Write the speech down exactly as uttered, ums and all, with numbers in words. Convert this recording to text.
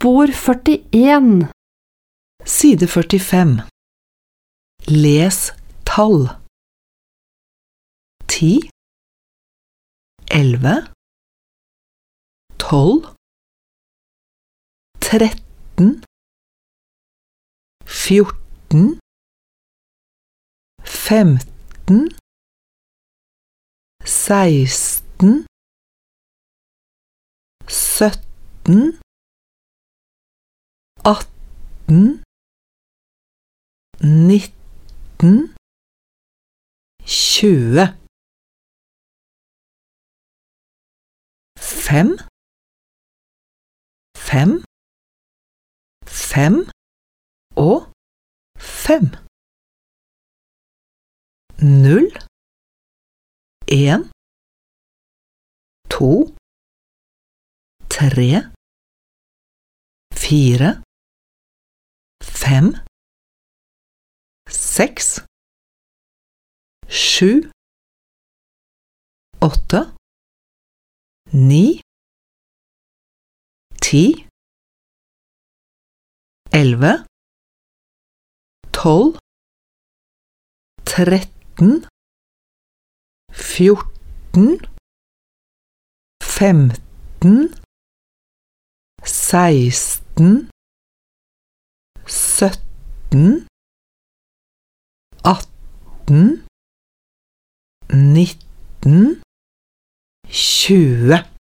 Spor førtien. Side førtifem. Les tall. Ti, elleve, tolv, tretten, fjorten, femten, seksten, sytten, atten, nitten, tjue. Fem, fem, fem og fem. Null, en, to, tre, fire, fem, seks, sju, åtte, ni, ti, elleve, tolv, tretten, fjorten, femten, seksten, sytten, atten, nitten, tjue.